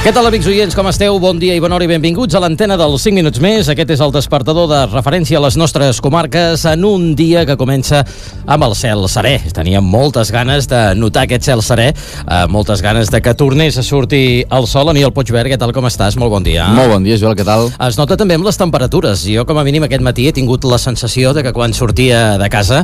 Què tal, amics oients, com esteu? Bon dia i bona hora i benvinguts a l'antena dels 5 minuts més. Aquest és el despertador de referència a les nostres comarques en un dia que comença amb el cel serè. Teníem moltes ganes de notar aquest cel serè, moltes ganes de que tornés a sortir el sol. Aniol Puigverd, què tal, com estàs? Molt bon dia. Molt bon dia, Joel, què tal? Es nota també amb les temperatures. Jo, com a mínim, aquest matí he tingut la sensació de que quan sortia de casa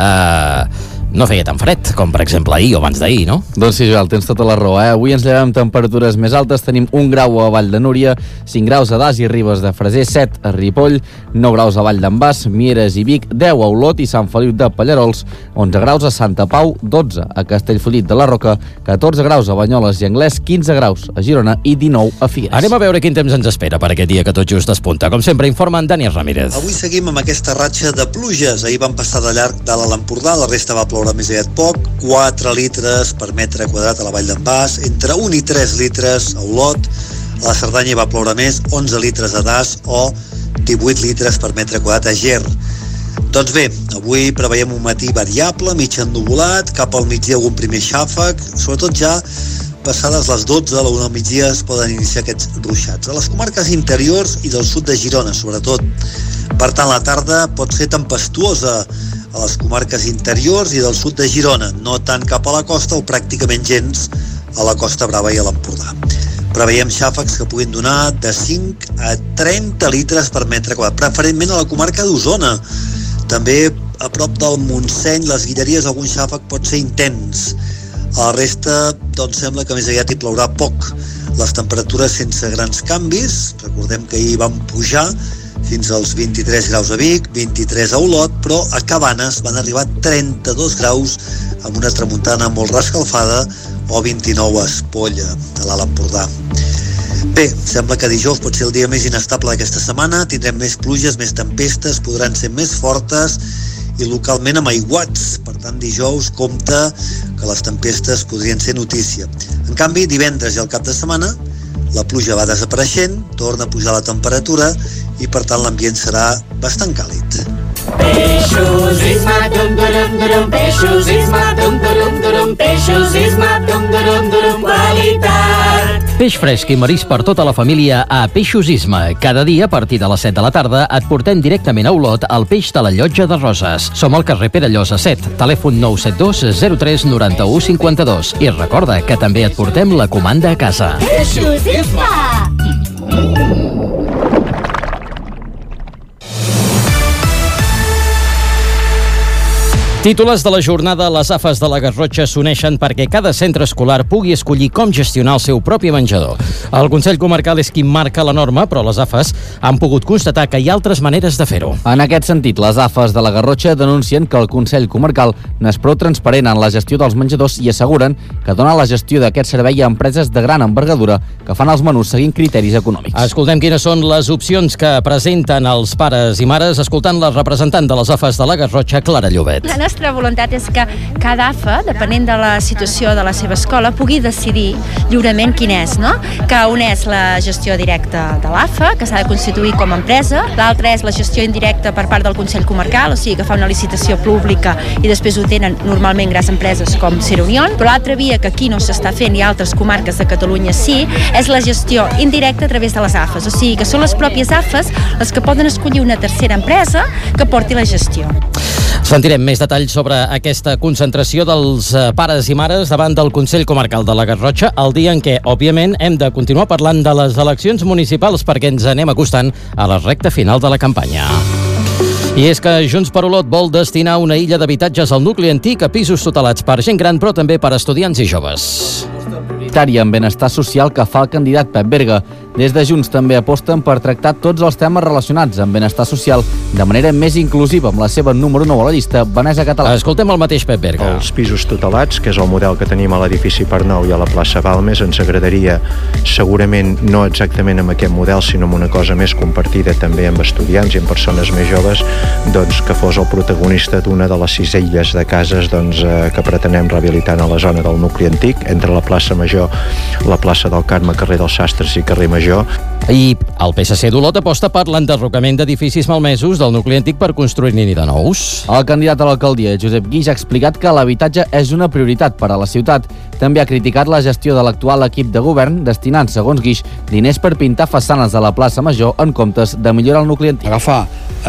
no feia tan fred, com per exemple ahir o abans d'ahir, no? Doncs sí, Joel, tens tota la raó, Avui ens llevem amb temperatures més altes, tenim 1 grau a Vall de Núria, 5 graus a Das i Ribes de Freser, 7 a Ripoll, 9 graus a Vall d'en Bas, Mieres i Vic, 10 a Olot i Sant Feliu de Pallarols, 11 graus a Santa Pau, 12 a Castellfollit de la Roca, 14 graus a Banyoles i Anglès, 15 graus a Girona i 19 a Figueres. Anem a veure quin temps ens espera per aquest dia que tot just despunta. Com sempre, informa en Dani Ramírez. Avui seguim amb aquesta ratxa de pluges. Ahir van passar de llarg dalt a l'Empordà, la resta va ploure més aviat poc, 4 litres per metre quadrat a la Vall d'en Bas, entre 1 i 3 litres a Olot, a la Cerdanya hi va ploure més, 11 litres a Das o 18 litres per metre quadrat a Ger. Doncs bé, avui preveiem un matí variable, mig ennuvolat, cap al migdia algun primer xàfec, sobretot ja passades les 12, a la 1 del migdia es poden iniciar aquests ruixats. A les comarques interiors i del sud de Girona, sobretot. Per tant, la tarda pot ser tempestuosa a les comarques interiors i del sud de Girona, no tant cap a la costa o pràcticament gens a la Costa Brava i a l'Empordà. Preveiem xàfecs que puguin donar de 5 a 30 litres per metre quadrat, preferentment a la comarca d'Osona. També a prop del Montseny, les Guilleries, algun xàfec pot ser intens. A la resta, doncs, sembla que més aviat hi plourà poc. Les temperatures sense grans canvis, recordem que ahir van pujar fins als 23 graus a Vic, 23 a Olot, però a Cabanes van arribar a 32 graus amb una tramuntana molt rescalfada, o 29 a Espolla, a l'Alt Empordà. Bé, sembla que dijous pot ser el dia més inestable d'aquesta setmana, tindrem més pluges, més tempestes, podran ser més fortes i localment amb aiguats. Per tant, dijous compta que les tempestes podrien ser notícia. En canvi, divendres i el cap de setmana la pluja va desapareixent, torna a pujar la temperatura i per tant l'ambient serà bastant càlid. Peixos Isma, dum durum durum, Peixos Isma, dum durum durum, Peixos Isma, dum durum durum, qualitat. Peix fresc i marís per tota la família a Peixos Isma. Cada dia, a partir de les 7 de la tarda, et portem directament a Olot el peix de la Llotja de Roses. Som al carrer Perellosa 7, telèfon 972 03 91 52. I recorda que també et portem la comanda a casa. Peixos Isma! Títoles de la jornada, les AFES de la Garrotxa s'uneixen perquè cada centre escolar pugui escollir com gestionar el seu propi menjador. El Consell Comarcal és qui marca la norma, però les AFES han pogut constatar que hi ha altres maneres de fer-ho. En aquest sentit, les AFES de la Garrotxa denuncien que el Consell Comarcal no és prou transparent en la gestió dels menjadors i asseguren que dona la gestió d'aquest servei a empreses de gran envergadura que fan els menús seguint criteris econòmics. Escoltem quines són les opcions que presenten els pares i mares, escoltant la representant de les AFES de la Garrotxa, Clara Llobet. La nostra voluntat és que cada AFE, depenent de la situació de la seva escola, pugui decidir lliurement quin és, no? Que un és la gestió directa de l'AFE, que s'ha de constituir com a empresa, l'altra és la gestió indirecta per part del Consell Comarcal, o sigui que fa una licitació pública i després ho tenen normalment grans empreses com Ser Unión, però l'altra via que aquí no s'està fent i altres comarques de Catalunya sí, és la gestió indirecta a través de les AFES, o sigui que són les pròpies AFES les que poden escollir una tercera empresa que porti la gestió. Sentirem més detalls sobre aquesta concentració dels pares i mares davant del Consell Comarcal de la Garrotxa, el dia en què, òbviament, hem de continuar parlant de les eleccions municipals perquè ens anem acostant a la recta final de la campanya. I és que Junts per Olot vol destinar una illa d'habitatges al nucli antic a pisos tutelats per gent gran, però també per estudiants i joves. En benestar social que fa el candidat Pep Berga. Des de Junts també aposten per tractar tots els temes relacionats amb benestar social de manera més inclusiva, amb la seva número 9 a la llista, Vanessa Català. Escoltem el mateix Pep Berga. Els pisos tutelats, que és el model que tenim a l'edifici Parnou i a la plaça Balmes, ens agradaria segurament no exactament amb aquest model, sinó amb una cosa més compartida també amb estudiants i amb persones més joves, doncs que fos el protagonista d'una de les 6 illes de cases que pretenem rehabilitar a la zona del nucli antic, entre la plaça Major, la plaça del Carme, carrer dels Sastres i carrer Major, Major. I el PSC d'Olot aposta per l'enderrocament d'edificis malmesos del nucli antic per construir-n'hi de nous. El candidat a l'alcaldia, Josep Guix, ha explicat que l'habitatge és una prioritat per a la ciutat. També ha criticat la gestió de l'actual equip de govern, destinant, segons Guix, diners per pintar façanes de la plaça Major en comptes de millorar el nucli antic. Agafar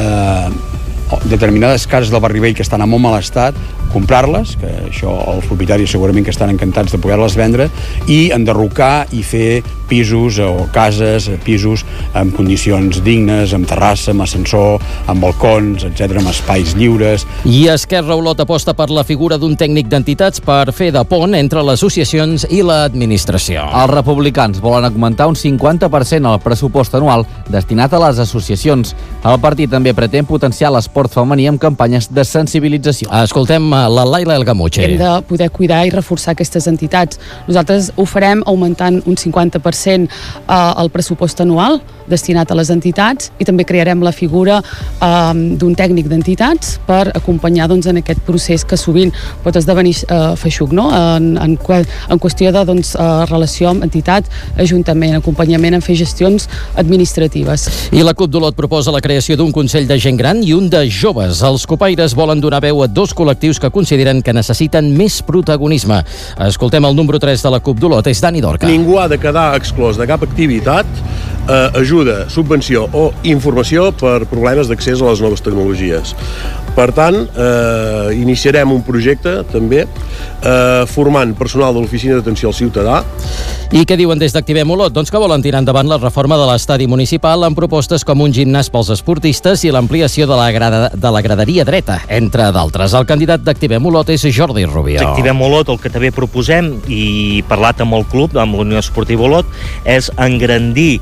determinades cases del barri vell que estan en molt mal estat, comprar-les, que això els propietaris segurament que estan encantats de poder-les vendre, i enderrocar i fer pisos o cases, pisos en condicions dignes, amb terrassa, amb ascensor, amb balcons, etc., amb espais lliures. I Esquerra Olot aposta per la figura d'un tècnic d'entitats per fer de pont entre les associacions i l'administració. Els republicans volen augmentar un 50% el pressupost anual destinat a les associacions. El partit també pretén potenciar l'esport femení amb campanyes de sensibilització. Escoltem la Laila El Gamuche. Hem de poder cuidar i reforçar aquestes entitats. Nosaltres ho farem augmentant un 50% el pressupost anual destinat a les entitats i també crearem la figura d'un tècnic d'entitats per acompanyar en aquest procés que sovint pot esdevenir feixuc, no? En qüestió de relació amb entitat, ajuntament, acompanyament en fer gestions administratives. I la CUP d'Olot proposa la creació d'un Consell de Gent Gran i un de joves. Els copaires volen donar veu a dos col·lectius que consideren que necessiten més protagonisme. Escoltem el número 3 de la CUP d'Olot, és Dani Dorca. Ningú ha de quedar exclòs de cap activitat, ajuda, subvenció o informació per problemes d'accés a les noves tecnologies. Per tant, iniciarem un projecte també formant personal de l'Oficina d'Atenció al Ciutadà. I què diuen des d'Activem Olot? Doncs que volen tirar endavant la reforma de l'estadi municipal amb propostes com un gimnàs pels esportistes i l'ampliació de la graderia dreta, entre d'altres. El candidat d'Activem Olot és Jordi Rubió. Activem Olot el que també proposem, i parlat amb el club, amb l'Unió Esportiva Olot, és engrandir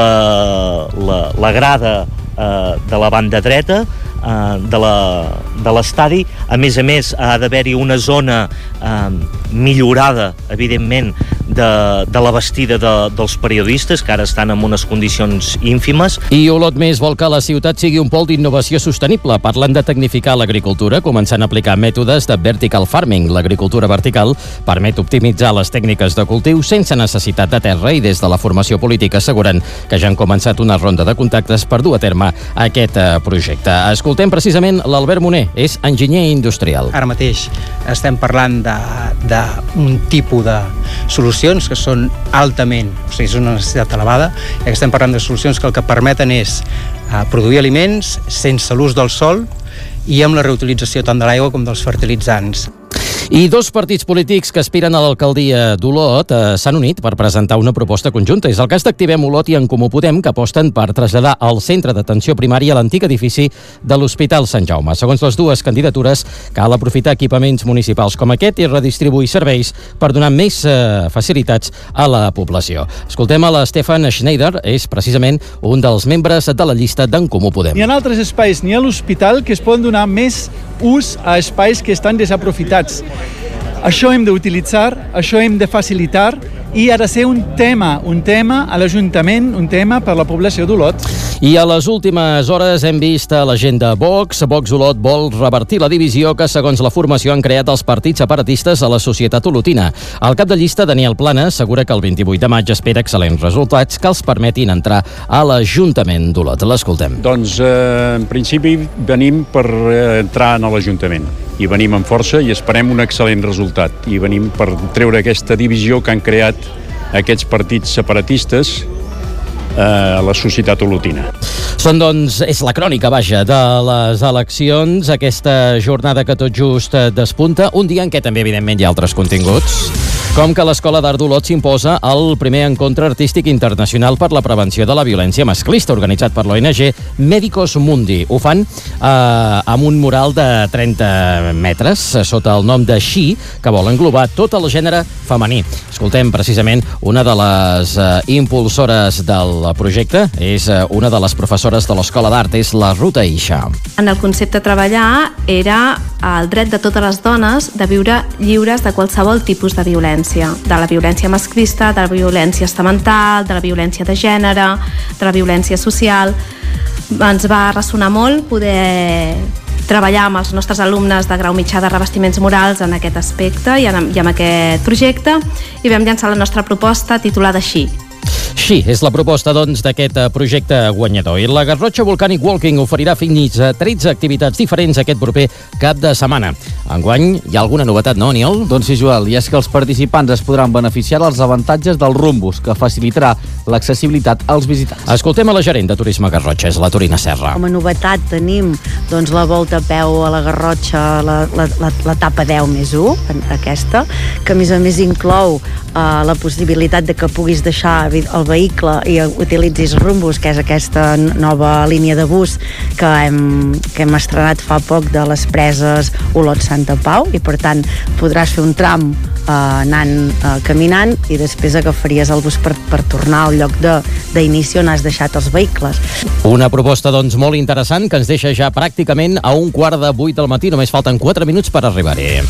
la grada de la banda dreta de l'estadi. A més, ha d'haver-hi una zona millorada, evidentment, de la vestida dels periodistes, que ara estan en unes condicions ínfimes. I Olot Més vol que la ciutat sigui un pol d'innovació sostenible. Parlen de tecnificar l'agricultura, començant a aplicar mètodes de vertical farming. L'agricultura vertical permet optimitzar les tècniques de cultiu sense necessitat de terra i des de la formació política asseguren que ja han començat una ronda de contactes per dur a terme aquest projecte. Escoltem precisament l'Albert Moner, és enginyer industrial. Ara mateix estem parlant d'un tipus de solucions que són altament, és una necessitat elevada, i estem parlant de solucions que el que permeten és produir aliments sense l'ús del sol i amb la reutilització tant de l'aigua com dels fertilitzants. I dos partits polítics que aspiren a l'alcaldia d'Olot s'han unit per presentar una proposta conjunta. És el cas d'Activem Olot i En Comú Podem, que aposten per traslladar el centre d'atenció primària a l'antic edifici de l'Hospital Sant Jaume. Segons les dues candidatures, cal aprofitar equipaments municipals com aquest i redistribuir serveis per donar més facilitats a la població. Escoltem a l'Stefan Schneider, és precisament un dels membres de la llista d'En Comú Podem. N'hi ha altres espais, n'hi ha l'hospital, que es poden donar més ús a espais que estan desaprofitats. Això hem d'utilitzar, això hem de facilitar i ha de ser un tema a l'Ajuntament, un tema per la població d'Olot. I a les últimes hores hem vist a l'agenda Vox. Vox Olot vol revertir la divisió que, segons la formació, han creat els partits separatistes a la societat olotina. El cap de llista, Daniel Plana, assegura que el 28 de maig espera excel·lents resultats que els permetin entrar a l'Ajuntament d'Olot. L'escoltem. Doncs, en principi, venim per entrar a l'Ajuntament. I venim amb força i esperem un excel·lent resultat. I venim per treure aquesta divisió que han creat aquests partits separatistes a la societat olotina. És la crònica, vaja, de les eleccions, aquesta jornada que tot just despunta, un dia en què també, evidentment, hi ha altres continguts, com que l'Escola d'Art d'Olot s'imposa al primer encontre artístic internacional per la prevenció de la violència masclista, organitzat per l'ONG Medicos Mundi. Ho fan amb un mural de 30 metres, sota el nom de She, que vol englobar tot el gènere femení. Escoltem precisament una de les impulsores del projecte, és una de les professores de l'Escola d'Art, és la Ruth Aisha. En el concepte a treballar era el dret de totes les dones de viure lliures de qualsevol tipus de violència, de la violència masclista, de la violència estamental, de la violència de gènere, de la violència social. Ens va ressonar molt poder treballar amb els nostres alumnes de grau mitjà de revestiments morals en aquest aspecte i amb aquest projecte, i vam llançar la nostra proposta titulada She. Així és la proposta, doncs, d'aquest projecte guanyador. I la Garrotxa Volcanic Walking oferirà fins a 13 activitats diferents aquest proper cap de setmana. Enguany hi ha alguna novetat, no, Aniol? Doncs sí, Joel, i és que els participants es podran beneficiar dels avantatges del Rumbus, que facilitarà l'accessibilitat als visitants. Escoltem a la gerent de Turisme Garrotxa, és la Torina Serra. Com a novetat tenim doncs, la volta a peu a la Garrotxa, l'etapa 10+1, aquesta, que a més inclou la possibilitat de que puguis deixar el vehicle i utilitzis Rumbus, que és aquesta nova línia de bus que hem estrenat fa poc de les preses Olot-Santa Pau, i per tant podràs fer un tram anant caminant i després agafaries el bus per tornar al lloc d'inici on has deixat els vehicles. Una proposta, doncs, molt interessant que ens deixa ja pràcticament a 7:45 del matí. Només falten 4 minuts per arribar-hi.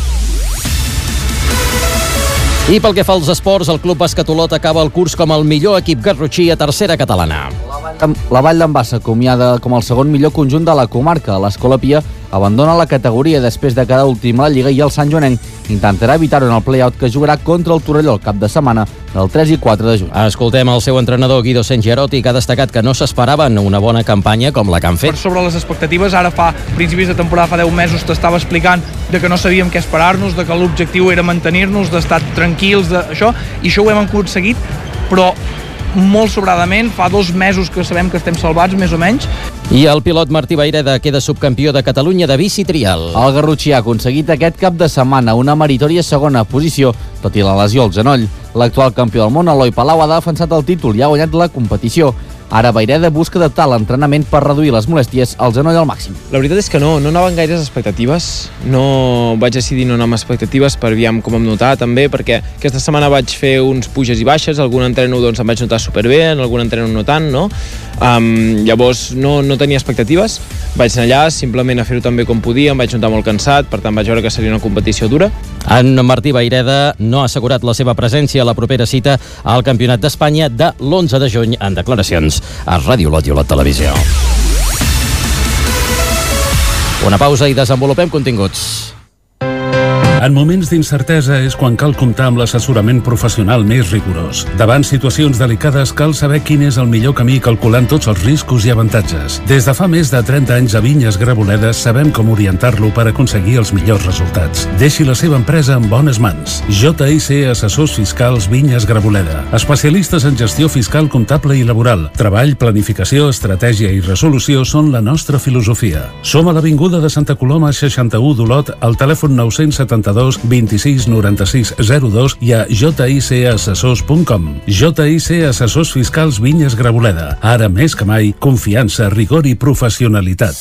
I pel que fa als esports, el Club Bàsquet Olot acaba el curs com el millor equip garrotxí a tercera catalana. La Vall d'en Bassa acomiada com el segon millor conjunt de la comarca. L'Escola Pia abandona la categoria després de quedar últim a la Lliga i el Sant Joanenc intentarà evitar-ho en el play-out que jugarà contra el Torelló el cap de setmana del 3 i 4 de juny. Escoltem el seu entrenador Guido Sengerotti, que ha destacat que no s'esperaven una bona campanya com la que han fet. Per sobre les expectatives, ara fa principis de temporada, fa 10 mesos, t'estava explicant de que no sabíem què esperar-nos, de que l'objectiu era mantenir-nos, d'estar tranquils, d'això, i això ho hem aconseguit, però molt sobradament, fa 2 mesos que sabem que estem salvats, més o menys. I el pilot Martí Vaireda queda subcampió de Catalunya de bici trial. El garrotxí ha aconseguit aquest cap de setmana una meritòria segona posició, tot i la lesió al genoll. L'actual campió del món, Eloi Palau, ha defensat el títol i ha guanyat la competició. Ara Vaireda busca adaptar l'entrenament per reduir les molèsties al genoll al màxim. La veritat és que no anaven gaires expectatives. No vaig decidir no anar amb expectatives per aviam com em notar també, perquè aquesta setmana vaig fer uns puges i baixes, algun entreno doncs em vaig notar superbé, en algun entreno no tant, no? Llavors no tenia expectatives, vaig anar allà simplement a fer-ho tan bé com podia, em vaig notar molt cansat, per tant vaig veure que seria una competició dura. En Martí Vaireda no ha assegurat la seva presència a la propera cita al Campionat d'Espanya de l'11 de juny en declaracions a Ràdio Olot i Olot Televisió. Una pausa i desenvolupem continguts. En moments d'incertesa és quan cal comptar amb l'assessorament professional més rigorós. Davant situacions delicades cal saber quin és el millor camí calculant tots els riscos i avantatges. Des de fa més de 30 anys a Vinyes Graboledes sabem com orientar-lo per aconseguir els millors resultats. Deixi la seva empresa en bones mans. JIC Assessors Fiscals Vinyes Graboleda. Especialistes en gestió fiscal, comptable i laboral. Treball, planificació, estratègia i resolució són la nostra filosofia. Som a l'Avinguda de Santa Coloma 61 d'Olot, al telèfon 972 26 96 02 i a jicassessors.com. JIC Assessors Fiscals Vinyes Graboleda. Ara més que mai, confiança, rigor i professionalitat.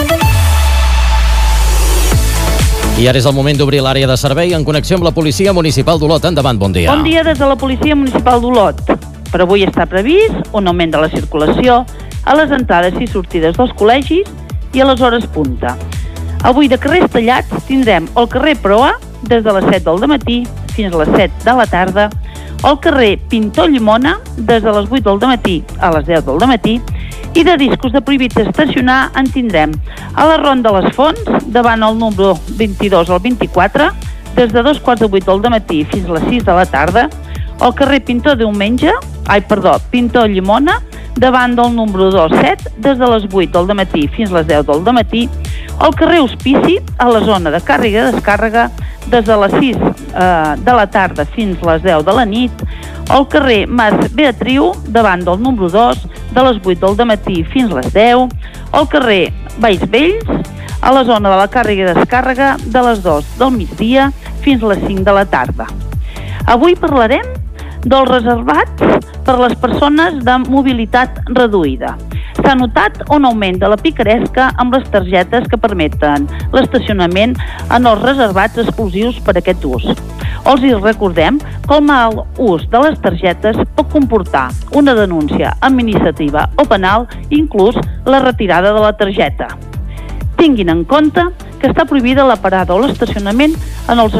I ara és el moment d'obrir l'àrea de servei en connexió amb la Policia Municipal d'Olot. Endavant, bon dia. Bon dia des de la Policia Municipal d'Olot. Per avui està previst un augment de la circulació a les entrades i sortides dels col·legis i a les hores punta. Avui de carrers tallats tindrem el carrer Proa des de les 7 del matí fins a les 7 de la tarda, el carrer Pintor Llimona des de les 8 del matí a les 10 del matí, i de discos de prohibit estacionar en tindrem a la Ronda de les Fonts davant el número 22 al 24 des de 2:15 del matí fins a les 6 de la tarda, el carrer Pintor Llimona davant del número 27 des de les 8 del matí fins a les 10 del matí, el carrer Hospici a la zona de càrrega i descàrrega des de les 6 de la tarda fins a les 10 de la nit, el carrer Mas Beatriu davant del número 2 de les 8 del matí fins a les 10, el carrer Valls Vells a la zona de la càrrega i descàrrega de les 2 del migdia fins a les 5 de la tarda. Avui parlarem dels reservats per a les persones de mobilitat reduïda. S'ha notat un augment de la picaresca amb les targetes que permeten l'estacionament en els reservats exclusius per a aquest ús. Els hi recordem que el mal ús de les targetes pot comportar una denúncia administrativa o penal, inclús la retirada de la targeta. Tinguin en compte que està prohibida la parada o l'estacionament en els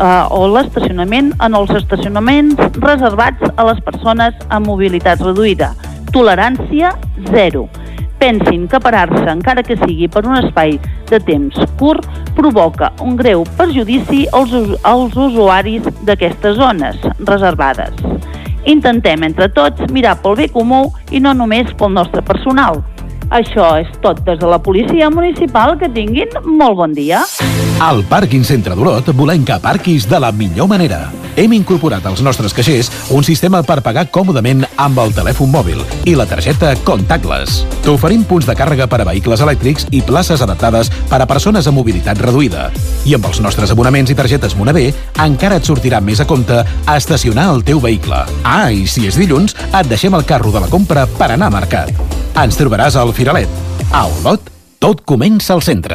estacionaments reservats a les persones amb mobilitat reduïda. Tolerància 0. Pensin que parar-se, encara que sigui per un espai de temps curt, provoca un greu perjudici als usuaris d'aquestes zones reservades. Intentem entre tots mirar pel bé comú i no només pel nostre personal. Això és tot des de la policia municipal. Que tinguin molt bon dia. Al Pàrquing Centre d'Olot volem que aparquis de la millor manera. Hem incorporat als nostres caixers un sistema per pagar còmodament amb el telèfon mòbil i la targeta contactless. T'oferim punts de càrrega per a vehicles elèctrics i places adaptades per a persones amb mobilitat reduïda. I amb els nostres abonaments i targetes Moneder encara et sortirà més a compte estacionar el teu vehicle. Ah, i si és dilluns, et deixem el carro de la compra per anar a mercat. Ens trobaràs al Firalet. A Olot, tot comença al centre.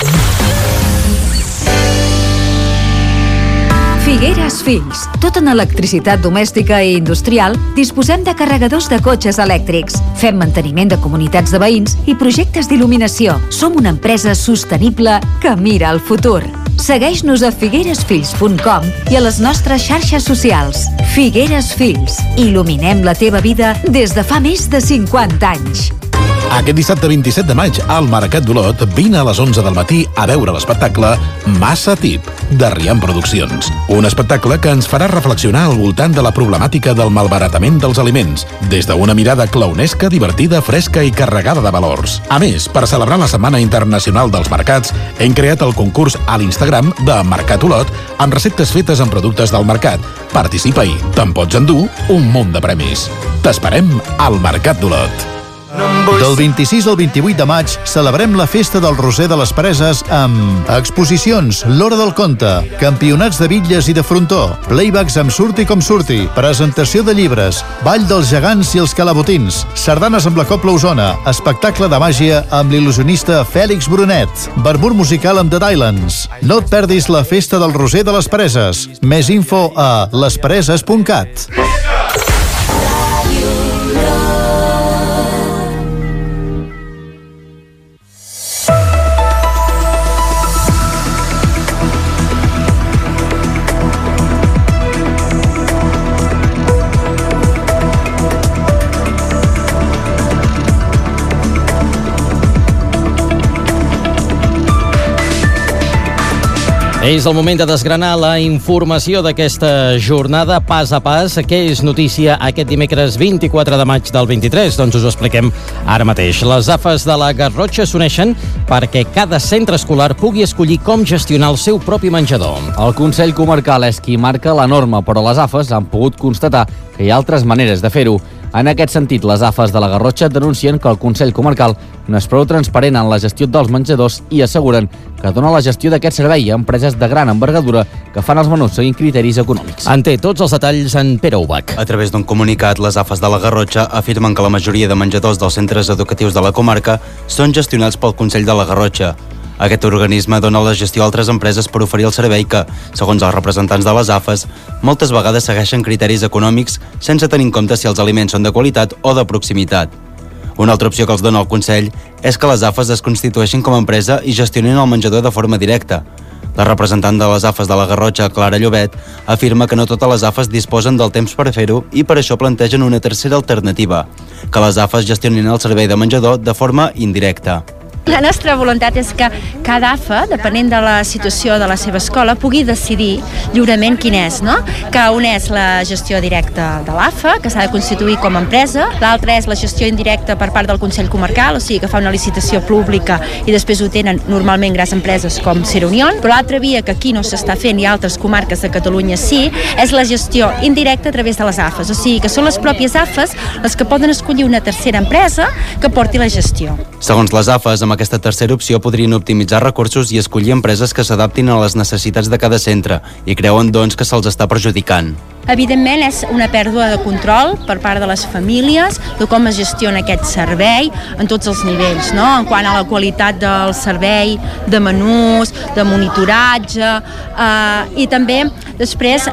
Figueres Fills. Tot en electricitat domèstica i industrial, disposem de carregadors de cotxes elèctrics. Fem manteniment de comunitats de veïns i projectes d'il·luminació. Som una empresa sostenible que mira al futur. Segueix-nos a figueresfills.com i a les nostres xarxes socials. Figueres Fills. Il·luminem la teva vida des de fa més de 50 anys. Aquest dissabte 27 de maig, al Mercat d'Olot, vine a les 11 del matí a veure l'espectacle Massa Tip, de Riam Produccions. Un espectacle que ens farà reflexionar al voltant de la problemàtica del malbaratament dels aliments, des d'una mirada clownesca, divertida, fresca i carregada de valors. A més, per celebrar la Setmana Internacional dels Mercats, hem creat el concurs a l'Instagram de Mercat Olot amb receptes fetes amb productes del mercat. Participa-hi, te'n pots endur un munt de premis. T'esperem al Mercat d'Olot. Del 26 al 28 de maig celebrem la Festa del Roser de les Preses amb exposicions, l'Hora del Conte, campionats de bitlles i de frontó, playbacks amb Surti com surti, presentació de llibres, ball dels gegants i els calabotins, sardanes amb la Cobla Osona, espectacle de màgia amb l'il·lusionista Fèlix Brunet, barbur musical amb The Dylands. No et perdis la Festa del Roser de les Preses. Més info a lespreses.cat. És el moment de desgranar la informació d'aquesta jornada pas a pas. Què és notícia aquest dimecres 24 de maig del 23? Doncs us ho expliquem ara mateix. Les AFES de la Garrotxa s'uneixen perquè cada centre escolar pugui escollir com gestionar el seu propi menjador. El Consell Comarcal és qui marca la norma, però les AFES han pogut constatar que hi ha altres maneres de fer-ho. En aquest sentit, les AFES de la Garrotxa denuncien que el Consell Comarcal no és prou transparent en la gestió dels menjadors i asseguren que dona la gestió d'aquest servei a empreses de gran envergadura que fan els menús seguint criteris econòmics. En té tots els detalls en Pere Ubach. A través d'un comunicat, les AFES de la Garrotxa afirmen que la majoria de menjadors dels centres educatius de la comarca són gestionats pel Consell de la Garrotxa. Aquest organisme dona la gestió a altres empreses per oferir el servei que, segons els representants de les AFES, moltes vegades segueixen criteris econòmics sense tenir en compte si els aliments són de qualitat o de proximitat. Una altra opció que els dona el Consell és que les AFES es constitueixin com a empresa i gestionin el menjador de forma directa. La representant de les AFES de la Garrotxa, Clara Llobet, afirma que no totes les AFES disposen del temps per fer-ho i per això plantegen una tercera alternativa, que les AFES gestionin el servei de menjador de forma indirecta. La nostra voluntat és que cada AFE, depenent de la situació de la seva escola, pugui decidir lliurement quin és, no? Que un és la gestió directa de l'AFE, que s'ha de constituir com a empresa, l'altra és la gestió indirecta per part del Consell Comarcal, o sigui que fa una licitació pública i després ho tenen normalment grans empreses com Ser Unión, però l'altra via que aquí no s'està fent i altres comarques de Catalunya sí, és la gestió indirecta a través de les AFES, o sigui que són les pròpies AFES les que poden escollir una tercera empresa que porti la gestió. Segons les AFES, amb aquesta tercera opció podrien optimitzar recursos i escollir empreses que s'adaptin a les necessitats de cada centre i creuen, doncs, que se'ls està perjudicant. Evidentment és una pèrdua de control per part de les famílies de com es gestiona aquest servei en tots els nivells, no? En quant a la qualitat del servei, de menús, de monitoratge i també després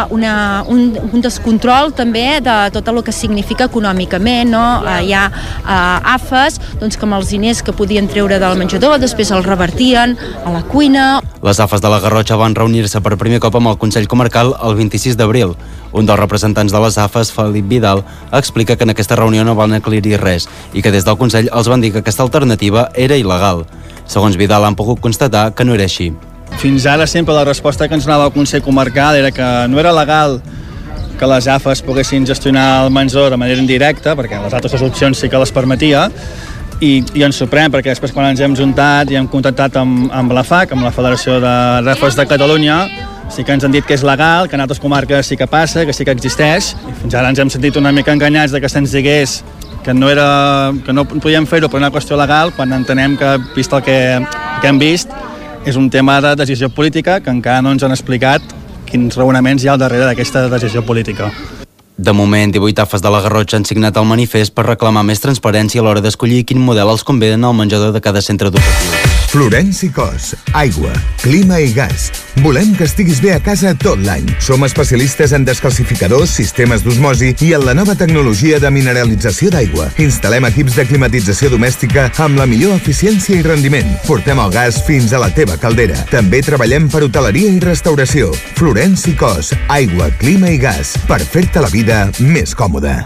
un descontrol també de tot el que significa econòmicament, no? Hi ha AFES doncs, que amb els diners que podien treure del menjador després els revertien a la cuina. Les AFES de la Garrotxa van reunir-se per primer cop amb el Consell Comarcal el 26 d'abril. Un dels representants de les AFES, Felip Vidal, explica que en aquesta reunió no van aclarir res i que des del Consell els van dir que aquesta alternativa era il·legal. Segons Vidal, han pogut constatar que no era així. Fins ara sempre la resposta que ens donava el Consell Comarcal era que no era legal que les AFES poguessin gestionar el menjador de manera indirecta, perquè les altres opcions sí que les permetia, i ens sorprèn perquè després quan ens hem juntat i hem contactat amb la FAC, amb la Federació de REFES de Catalunya, sí que ens han dit que és legal, que en altres comarques sí que passa, que sí que existeix, i fins ara ens hem sentit una mica enganyats de que se'ns digués que no podíem fer-ho per una qüestió legal, quan entenem que, vist el que hem vist, és un tema de decisió política que encara no ens han explicat quins raonaments hi ha al darrere d'aquesta decisió política. De moment, 18 AFES de la Garrotxa han signat el manifest per reclamar més transparència a l'hora d'escollir quin model els convé en el menjador de cada centre educatiu. Florenci Cos, aigua, clima i gas. Volem que estiguis bé a casa tot l'any. Som especialistes en descalcificadors, sistemes d'osmosi i en la nova tecnologia de mineralització d'aigua. Instal·lem equips de climatització domèstica amb la millor eficiència i rendiment. Portem el gas fins a la teva caldera. També treballem per hoteleria i restauració. Florenci Cos, aigua, clima i gas. Per fer-te la vida més còmoda.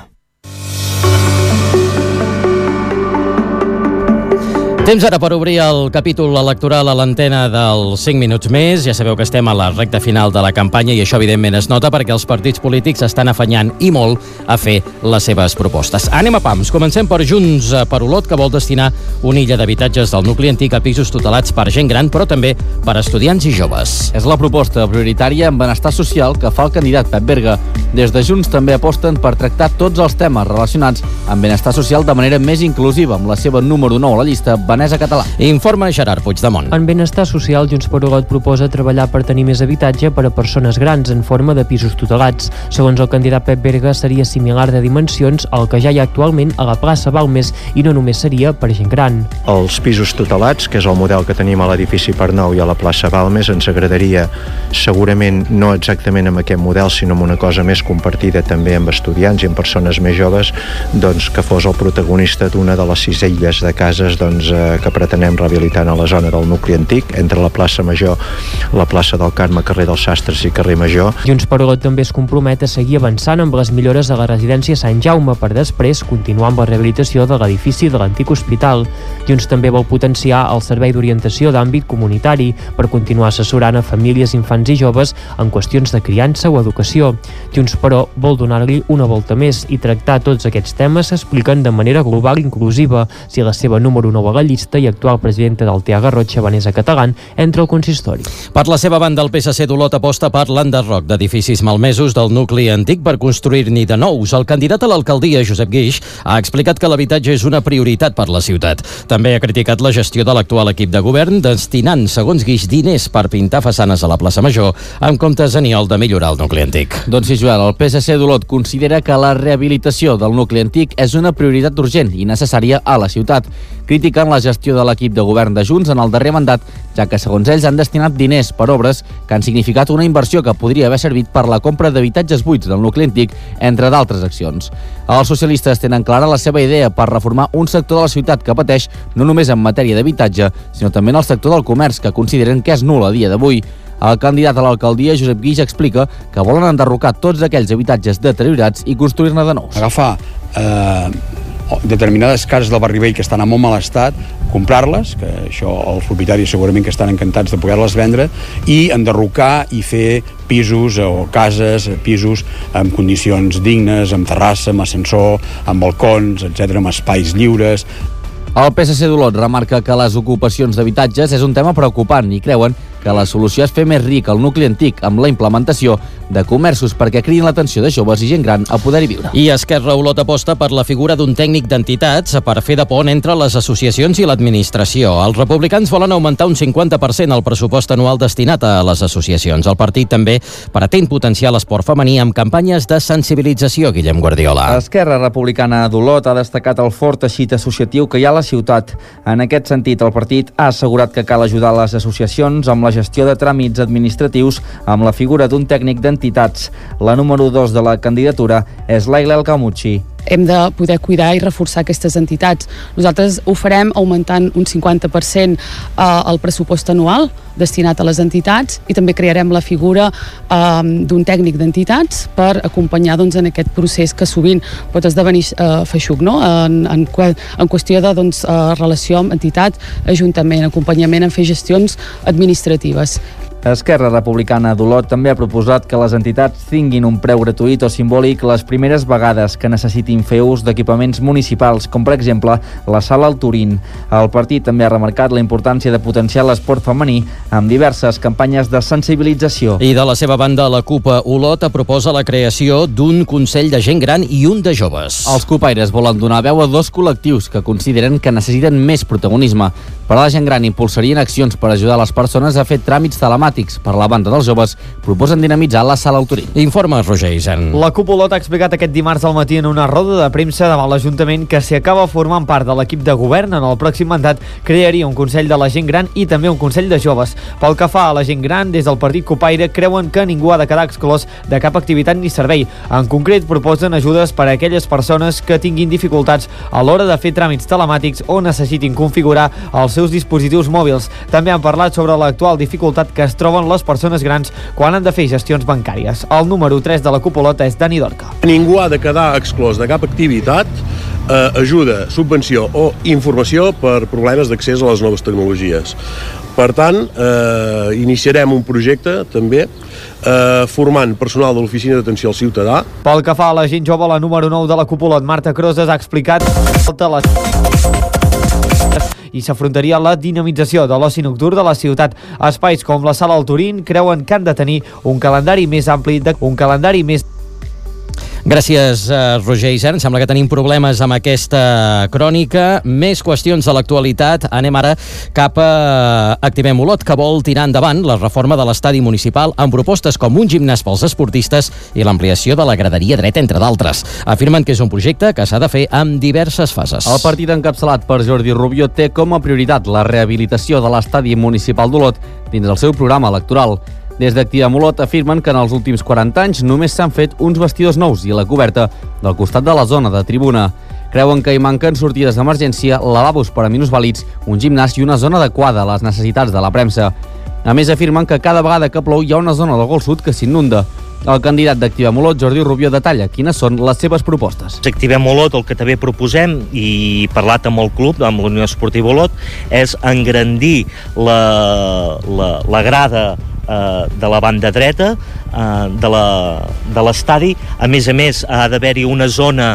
Temps ara per obrir el capítol electoral a l'antena dels 5 minuts més. Ja sabeu que estem a la recta final de la campanya i això evidentment es nota perquè els partits polítics estan afanyant i molt a fer les seves propostes. Anem a pams. Comencem per Junts per Olot, que vol destinar una illa d'habitatges del nucli antic a pisos tutelats per gent gran, però també per estudiants i joves. És la proposta prioritària en benestar social que fa el candidat Pep Berga. Des de Junts també aposten per tractar tots els temes relacionats amb benestar social de manera més inclusiva, amb la seva número 9 a la llista, Vanessa Català. Informa Gerard Puigdemont. En benestar social, Junts per Olot proposa treballar per tenir més habitatge per a persones grans en forma de pisos tutelats. Segons el candidat Pep Berga, seria similar de dimensions al que ja hi ha actualment a la plaça Balmes i no només seria per gent gran. Els pisos tutelats, que és el model que tenim a l'edifici Parnou i a la plaça Balmes, ens agradaria segurament no exactament amb aquest model, sinó amb una cosa més compartida també amb estudiants i amb persones més joves, doncs que fos el protagonista d'una de les 6 illes de cases que pretenem rehabilitar a la zona del nucli antic, entre la plaça Major, la plaça del Carme, carrer dels Sastres i carrer Major. Junts per Olot també es compromet a seguir avançant amb les millores a la residència Sant Jaume per després continuar amb la rehabilitació de l'edifici de l'antic hospital. Junts també vol potenciar el servei d'orientació d'àmbit comunitari per continuar assessorant a famílies, infants i joves en qüestions de criança o educació. Junts, però, vol donar-li una volta més i tractar tots aquests temes s'expliquen de manera global i inclusiva, si la seva número 9 a la llista i actual presidenta del TEA Garrotxa, Vanessa Catalán, entra al consistori. Per la seva banda, el PSC d'Olot aposta per l'enderroc d'edificis malmesos del nucli antic per construir-n'hi de nous. El candidat a l'alcaldia, Josep Guix, ha explicat que l'habitatge és una prioritat per la ciutat. També ha criticat la gestió de l'actual equip de govern, destinant, segons Guix, diners per pintar façanes a la plaça Major, en comptes aniol de millorar el nucli antic. Doncs sí, Joel, el PSC d'Olot considera que la rehabilitació del nucli antic és una prioritat urgent i necessària a la ciutat. Critiquen la gestió de l'equip de govern de Junts en el darrer mandat, ja que segons ells han destinat diners per obres que han significat una inversió que podria haver servit per la compra d'habitatges buits del nucli antic, entre d'altres accions. Els socialistes tenen clara la seva idea per reformar un sector de la ciutat que pateix no només en matèria d'habitatge, sinó també en el sector del comerç, que consideren que és nul a dia d'avui. El candidat a l'alcaldia, Josep Guix, explica que volen enderrocar tots aquells habitatges deteriorats i construir-ne de nous. Agafar determinades cases del barri vell que estan en molt mal estat, comprar-les, que això els propietaris segurament que estan encantats de poder-les vendre, i enderrocar i fer pisos o cases, pisos amb condicions dignes, amb terrassa, amb ascensor, amb balcons, etc., amb espais lliures. El PSC d'Olot remarca que les ocupacions d'habitatges és un tema preocupant i creuen que la solució és fer més ric el nucli antic amb la implementació de comerços perquè cridin l'atenció de joves i gent gran a poder-hi viure. I Esquerra Olot aposta per la figura d'un tècnic d'entitats per fer de pont entre les associacions i l'administració. Els republicans volen augmentar un 50% el pressupost anual destinat a les associacions. El partit també pretén potenciar l'esport femení amb campanyes de sensibilització, Guillem Guardiola. Esquerra Republicana d'Olot ha destacat el fort teixit associatiu que hi ha a la ciutat. En aquest sentit, el partit ha assegurat que cal ajudar les associacions amb la gestió de tràmits administratius amb la figura d'un tècnic d'entitats. La número 2 de la candidatura és Laila El Camucci. Hem de poder cuidar i reforçar aquestes entitats. Nosaltres ho farem augmentant un 50% el pressupost anual destinat a les entitats i també crearem la figura d'un tècnic d'entitats per acompanyar en aquest procés que sovint pot esdevenir feixuc, no? En qüestió de relació amb entitat, ajuntament, acompanyament en fer gestions administratives. Esquerra Republicana d'Olot també ha proposat que les entitats tinguin un preu gratuït o simbòlic les primeres vegades que necessitin fer ús d'equipaments municipals, com per exemple la Sala El Turín. El partit també ha remarcat la importància de potenciar l'esport femení amb diverses campanyes de sensibilització. I de la seva banda, la CUP Olot proposa la creació d'un Consell de Gent Gran i un de joves. Els cupaires volen donar veu a dos col·lectius que consideren que necessiten més protagonisme. Per a la gent gran impulsarien accions per ajudar les persones a fer tràmits telemàtics. Per la banda dels joves proposen dinamitzar la Sala El Turín. Informa Roger Isern. La CUP Olot ha explicat aquest dimarts al matí en una roda de premsa davant l'Ajuntament que si acaba formant part de l'equip de govern en el pròxim mandat crearia un Consell de la Gent Gran i també un Consell de Joves. Pel que fa a la gent gran, des del partit cupaire creuen que ningú ha de quedar exclòs de cap activitat ni servei. En concret, proposen ajudes per a aquelles persones que tinguin dificultats a l'hora de fer tràmits telemàtics o necessitin configurar els seus dispositius mòbils. També han parlat sobre l'actual dificultat que es troben les persones grans quan han de fer gestions bancàries. El número 3 de la CUP Olot és Dani Dorca. Ningú ha de quedar exclòs de cap activitat, ajuda, subvenció o informació per problemes d'accés a les noves tecnologies. Per tant, iniciarem un projecte també formant personal de l'Oficina d'Atenció al Ciutadà. Pel que fa a la gent jove, la número 9 de la CUP Olot, Marta Croses, ha explicat i s'afrontaria la dinamització de l'oci nocturn de la ciutat. Espais com la Sala El Turín creuen que han de tenir un calendari més ampli, Gràcies, Roger Isern. Sembla que tenim problemes amb aquesta crònica. Més qüestions de l'actualitat. Anem ara cap a Activem Olot, que vol tirar endavant la reforma de l'estadi municipal amb propostes com un gimnàs pels esportistes i l'ampliació de la graderia dreta, entre d'altres. Afirmen que és un projecte que s'ha de fer amb diverses fases. El partit encapçalat per Jordi Rubió té com a prioritat la rehabilitació de l'estadi municipal d'Olot dins el seu programa electoral. Des d'Activem Olot afirmen que en els últims 40 anys només s'han fet uns vestidors nous i la coberta del costat de la zona de tribuna. Creuen que hi manquen sortides d'emergència, lavabos per a minusvàlids, un gimnàs i una zona adequada a les necessitats de la premsa. A més, afirmen que cada vegada que plou hi ha una zona del Gol Sud que s'inunda. El candidat d'Activem Olot, Jordi Rubió, detalla quines són les seves propostes. Activem Olot el que també proposem, i parlat amb el club, amb la Unió Esportiva Olot, és engrandir la grada de la banda dreta de l'estadi. A més, ha d'haver-hi una zona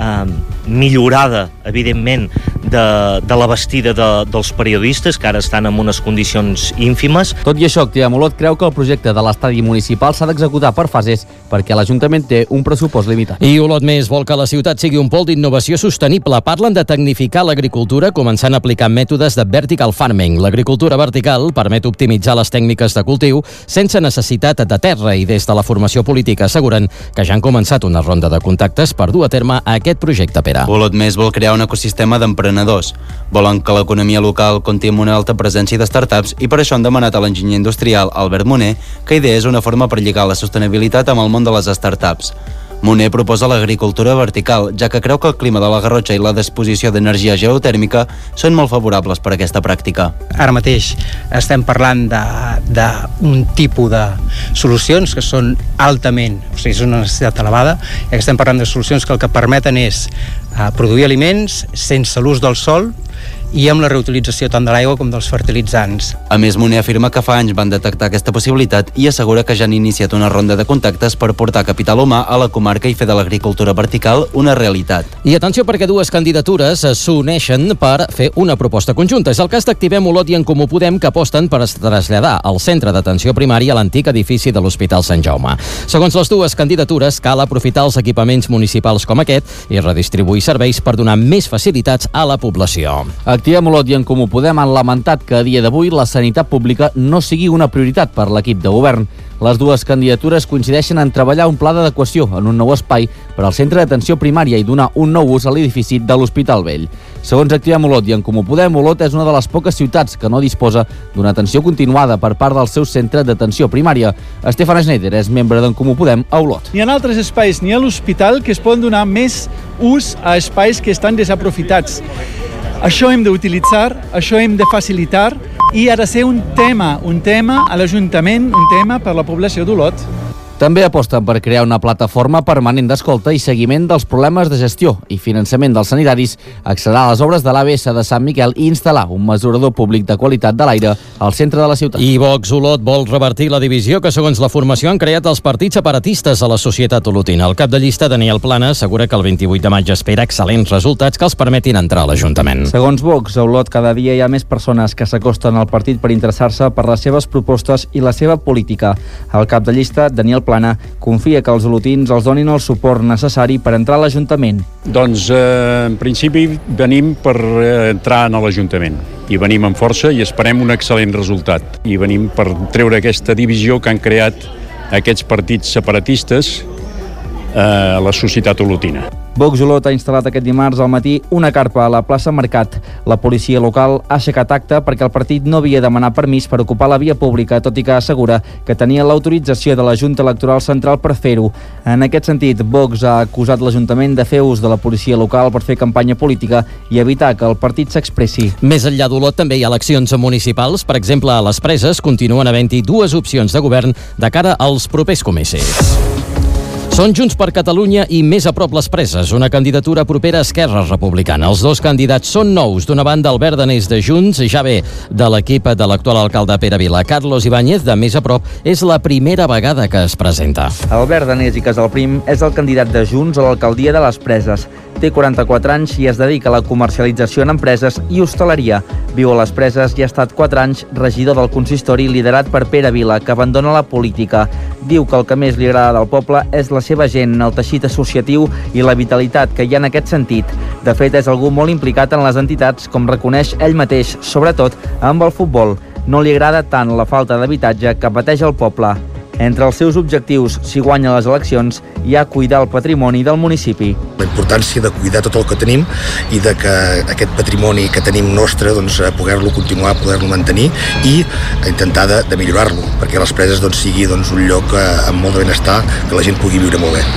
millorada, evidentment, de la vestida dels periodistes, que ara estan en unes condicions ínfimes. Tot i això, Activem Olot creu que el projecte de l'estadi municipal s'ha d'executar per fases perquè l'Ajuntament té un pressupost limitat. I Olot Més vol que la ciutat sigui un pol d'innovació sostenible. Parlen de tecnificar l'agricultura començant a aplicar mètodes de vertical farming. L'agricultura vertical permet optimitzar les tècniques de cultiu sense necessitat de terra, i des de la formació política asseguren que ja han començat una ronda de contactes per dur a terme aquest projecte, Pere. Olot Més vol crear un ecosistema d'emprenedors. Volen que l'economia local compti amb una alta presència de startups i per això han demanat a l'enginyer industrial Albert Moner que ideés una forma per lligar la sostenibilitat amb el món de les startups. Moner proposa l'agricultura vertical, ja que creu que el clima de la Garrotxa i la disposició d'energia geotèrmica són molt favorables per a aquesta pràctica. Ara mateix estem parlant d'un tipus de solucions que són altament, és una necessitat elevada, i estem parlant de solucions que el que permeten és produir aliments sense l'ús del sol i amb la reutilització tant de l'aigua com dels fertilitzants. A més, Moner afirma que fa anys van detectar aquesta possibilitat i assegura que ja han iniciat una ronda de contactes per portar capital humà a la comarca i fer de l'agricultura vertical una realitat. I atenció, perquè dues candidatures s'uneixen per fer una proposta conjunta. És el cas d'Activem Olot i En Comú Podem, que aposten per traslladar el centre d'atenció primària a l'antic edifici de l'Hospital Sant Jaume. Segons les dues candidatures, cal aprofitar els equipaments municipals com aquest i redistribuir serveis per donar més facilitats a la població. Activem Olot i En Comú Podem han lamentat que a dia d'avui la sanitat pública no sigui una prioritat per l'equip de govern. Les dues candidatures coincideixen en treballar un pla d'adequació en un nou espai per al centre d'atenció primària i donar un nou ús a l'edifici de l'Hospital Vell. Segons Activem Olot i En Comú Podem, Olot és una de les poques ciutats que no disposa d'una atenció continuada per part del seu centre d'atenció primària. Estefan Schneider és membre d'En Comú Podem a Olot. N'hi ha altres espais, n'hi ha l'hospital, que es poden donar més ús a espais que estan desaprofitats. Això hem d'utilitzar, això hem de facilitar i ha de ser un tema a l'Ajuntament, un tema per la població d'Olot. També aposten per crear una plataforma permanent d'escolta i seguiment dels problemes de gestió i finançament dels sanitaris, accelerar les obres de l'ABS de Sant Miquel i instal·lar un mesurador públic de qualitat de l'aire al centre de la ciutat. I Vox Olot vol revertir la divisió que, segons la formació, han creat els partits separatistes a la societat olotina. El cap de llista, Daniel Plana, assegura que el 28 de maig espera excel·lents resultats que els permetin entrar a l'Ajuntament. Segons Vox, a Olot cada dia hi ha més persones que s'acosten al partit per interessar-se per les seves propostes i la seva política. El cap de llista, Daniel Plana, confia que els olotins els donin el suport necessari per entrar a l'Ajuntament. Doncs, en principi, venim per entrar a l'Ajuntament. I venim amb força i esperem un excel·lent resultat. I venim per treure aquesta divisió que han creat aquests partits separatistes a la societat olotina. Vox Olot ha instal·lat aquest dimarts al matí una carpa a la plaça Mercat. La policia local ha aixecat acte perquè el partit no havia demanat permís per ocupar la via pública, tot i que assegura que tenia l'autorització de la Junta Electoral Central per fer-ho. En aquest sentit, Vox ha acusat l'Ajuntament de fer ús de la policia local per fer campanya política i evitar que el partit s'expressi. Més enllà d'Olot també hi ha eleccions municipals. Per exemple, a les Preses continuen havent-hi dues opcions de govern de cara als propers comicis. Són Junts per Catalunya i Més a prop les Preses, una candidatura propera a Esquerra Republicana. Els dos candidats són nous. D'una banda, Albert Danés de Junts, ja ve de l'equip de l'actual alcalde Pere Vila. Carlos Ibáñez, de Més a prop, és la primera vegada que es presenta. Albert Danés i Casalprim és el candidat de Junts a l'alcaldia de les Preses. Té 44 anys i es dedica a la comercialització en empreses i hostaleria. Viu a les Preses i ha estat 4 anys regidor del consistori liderat per Pere Vila, que abandona la política. Diu que el que més li agrada del poble és la seva gent, el teixit associatiu i la vitalitat que hi ha en aquest sentit. De fet, és algú molt implicat en les entitats, com reconeix ell mateix, sobretot amb el futbol. No li agrada tant la falta d'habitatge que pateix el poble. Entre els seus objectius, si guanya les eleccions, hi ha cuidar el patrimoni del municipi. La importància de cuidar tot el que tenim i de que aquest patrimoni que tenim nostre, doncs, poder-lo continuar, poder-lo mantenir i intentar de millorar-lo, perquè les Preses sigui un lloc amb molt de benestar, que la gent pugui viure molt bé.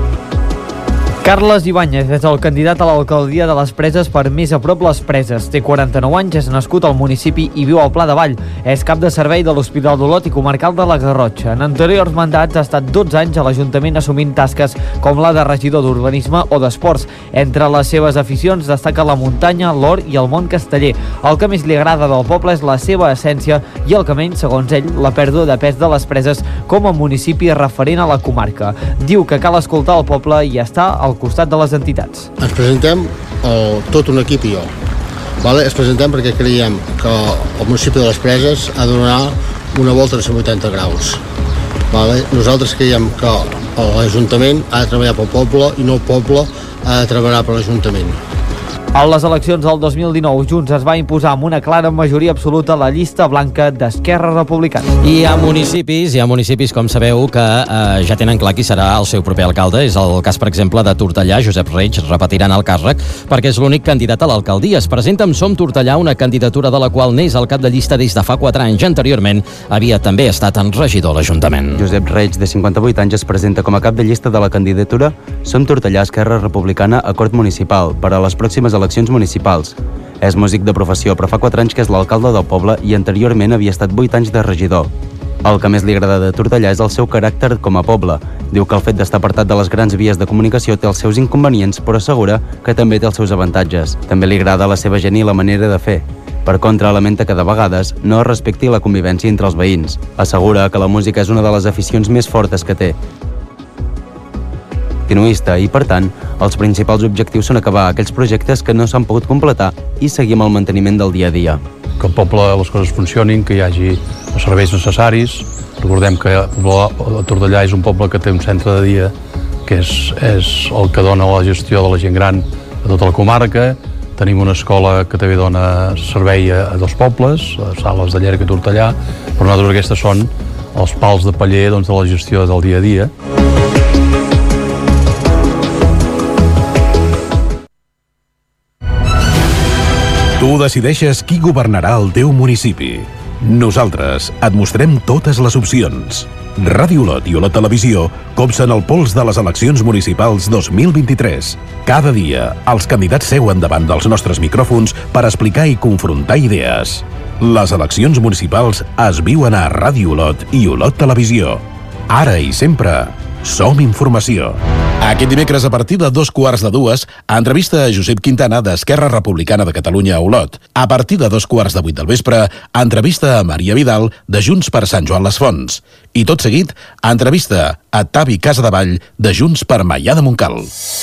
Carles Ibáñez és el candidat a l'alcaldia de les Preses per Més a prop les Preses. Té 49 anys, és nascut al municipi i viu al Pla de Vall. És cap de servei de l'Hospital d'Olot i comarcal de la Garrotxa. En anteriors mandats ha estat 12 anys a l'Ajuntament assumint tasques com la de regidor d'Urbanisme o d'Esports. Entre les seves aficions destaca la muntanya, l'or i el món casteller. El que més li agrada del poble és la seva essència i el que menys, segons ell, la pèrdua de pes de les Preses com a municipi referent a la comarca. Diu que cal escoltar el poble i estar al costat de les entitats. Ens presentem tot un equip i jo. Ens presentem perquè creiem que el municipi de les Preses ha de donar una volta de 180 graus. Nosaltres creiem que l'Ajuntament ha de treballar pel poble i no el poble ha de treballar per l'Ajuntament. A les eleccions del 2019, Junts es va imposar amb una clara majoria absoluta a la llista blanca d'Esquerra Republicana. I hi ha municipis, com sabeu, que ja tenen clar qui serà el seu proper alcalde. És el cas, per exemple, de Tortellà. Josep Reig repetiran el càrrec perquè és l'únic candidat a l'alcaldia. Es presenta amb Som Tortellà, una candidatura de la qual n'és el cap de llista des de fa 4 anys. Anteriorment havia també estat en regidor a l'Ajuntament. Josep Reig, de 58 anys, es presenta com a cap de llista de la candidatura Som Tortellà, Esquerra Republicana, Acord Municipal, per a les pròximes eleccions municipals. És músic de professió, però fa 4 anys que és l'alcalde del poble i anteriorment havia estat 8 anys de regidor. El que més li agrada de Tortellà és el seu caràcter com a poble. Diu que el fet d'estar apartat de les grans vies de comunicació té els seus inconvenients, però assegura que també té els seus avantatges. També li agrada la seva gent i la manera de fer. Per contra, lamenta que de vegades no es respecti la convivència entre els veïns. Assegura que la música és una de les aficions més fortes que té. Continuista i, per tant, els principals objectius són acabar aquells projectes que no s'han pogut completar i seguir amb el manteniment del dia a dia. Que el poble, les coses funcionin, que hi hagi els serveis necessaris. Recordem que Tortellà és un poble que té un centre de dia que és el que dona la gestió de la gent gran a tota la comarca. Tenim una escola que també dona servei a dos pobles, a Sales de Llerca i Tortellà, però nosaltres aquestes són els pals de paller de la gestió del dia a dia. Tu decideixes qui governarà el teu municipi. Nosaltres et mostrem totes les opcions. Ràdio Olot i Olot Televisió copsen el pols de les eleccions municipals 2023. Cada dia, els candidats seuen davant dels nostres micròfons per explicar i confrontar idees. Les eleccions municipals es viuen a Ràdio Olot i Olot Televisió. Ara i sempre, som informació. Aquest dimecres, a partir de 2:15, entrevista a Josep Quintana d'Esquerra Republicana de Catalunya a Olot. A partir de 2:08 del vespre, entrevista a Maria Vidal de Junts per Sant Joan les Fonts. I tot seguit, entrevista a Tavi Casadevall de Junts per Maià de Montcal.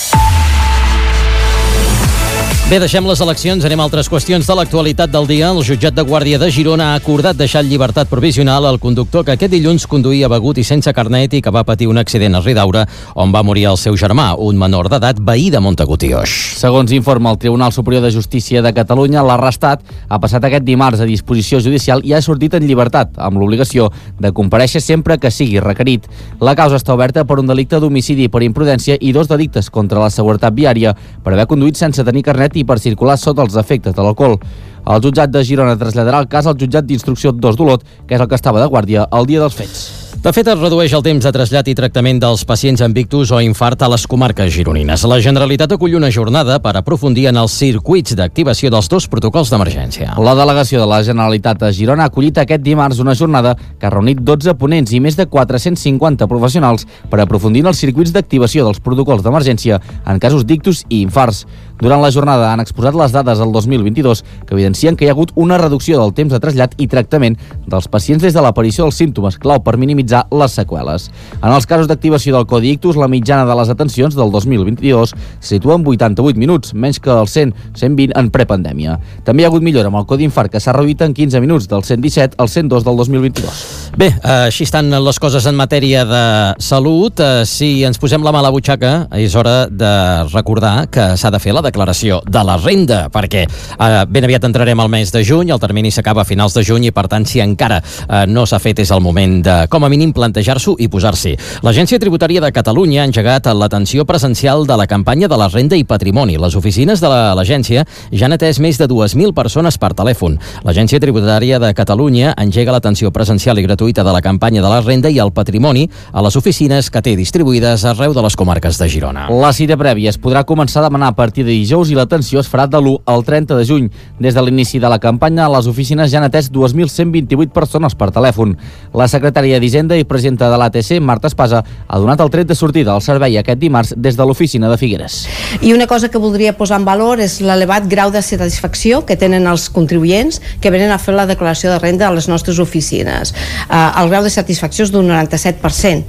Bé, deixem les eleccions, anem a altres qüestions de l'actualitat del dia. El jutjat de Guàrdia de Girona ha acordat deixar en llibertat provisional el conductor que aquest dilluns conduïa begut i sense carnet i que va patir un accident a Ridaura, on va morir el seu germà, un menor d'edat veí de Montagut i Oix. Segons informa el Tribunal Superior de Justícia de Catalunya, l'arrestat ha passat aquest dimarts a disposició judicial i ha sortit en llibertat, amb l'obligació de comparèixer sempre que sigui requerit. La causa està oberta per un delicte d'homicidi per imprudència i 2 delictes contra la seguretat viària per haver conduït sense tenir carnet i per circular sota els efectes de l'alcohol. El jutjat de Girona traslladarà el cas al jutjat d'instrucció 2 d'Olot, que és el que estava de guàrdia el dia dels fets. De fet, es redueix el temps de trasllat i tractament dels pacients amb ictus o infart a les comarques gironines. La Generalitat acull una jornada per aprofundir en els circuits d'activació dels 2 protocols d'emergència. La delegació de la Generalitat a Girona ha acollit aquest dimarts una jornada que ha reunit 12 ponents i més de 450 professionals per aprofundir en els circuits d'activació dels protocols d'emergència en casos d'ictus i infarts. Durant la jornada han exposat les dades del 2022 que evidencien que hi ha hagut una reducció del temps de trasllat i tractament dels pacients des de l'aparició dels símptomes, clau per minimitzar les seqüeles. En els casos d'activació del Codi Ictus, la mitjana de les atencions del 2022 se situa en 88 minuts, menys que el 100-120 en prepandèmia. També hi ha hagut millora amb el Codi Infart, que s'ha reduït en 15 minuts, del 117 al 102 del 2022. Bé, així estan les coses en matèria de salut. Si ens posem la mà a la butxaca, és hora de recordar que s'ha de fer la declaració de la renda, perquè ben aviat entrarem al mes de juny, el termini s'acaba a finals de juny i, per tant, si encara no s'ha fet, és el moment de, com a mínim, plantejar-s'ho i posar-s'hi. L'Agència Tributària de Catalunya ha engegat l'atenció presencial de la campanya de la renda i patrimoni. Les oficines de l'agència ja han atès més de 2.000 persones per telèfon. L'Agència Tributària de Catalunya engega l'atenció presencial i gratuïta de la campanya de la renda i el patrimoni a les oficines que té distribuïdes arreu de les comarques de Girona. La cita prèvia es podrà començar a demanar a partir de dijous i l'atenció es farà de l'1 al 30 de juny. Des de l'inici de la campanya, les oficines ja han atès 2.128 persones per telèfon. La secretària d'Hisenda i presidenta de l'ATC, Marta Espasa, ha donat el tret de sortida al servei aquest dimarts des de l'oficina de Figueres. I una cosa que voldria posar en valor és l'elevat grau de satisfacció que tenen els contribuents que venen a fer la declaració de renda a les nostres oficines. El grau de satisfacció és d'un 97%.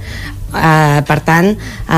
Per tant,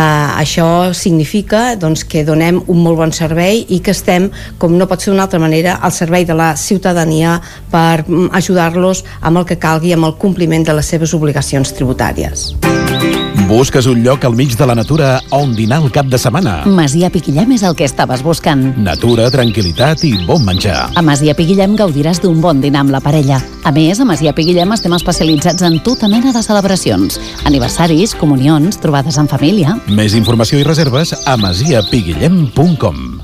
això significa que donem un molt bon servei i que estem, com no pot ser d'una altra manera, al servei de la ciutadania per ajudar-los amb el que calgui, amb el compliment de les seves obligacions tributàries. Busques un lloc al mig de la natura on dinar el cap de setmana? Masia Piquillem és el que estaves buscant. Natura, tranquil·litat i bon menjar. A Masia Piquillem gaudiràs d'un bon dinar amb la parella. A més, a Masia Piquillem estem especialitzats en tota mena de celebracions. Aniversaris, comunions, trobades en família. Més informació i reserves a masiapiguillem.com.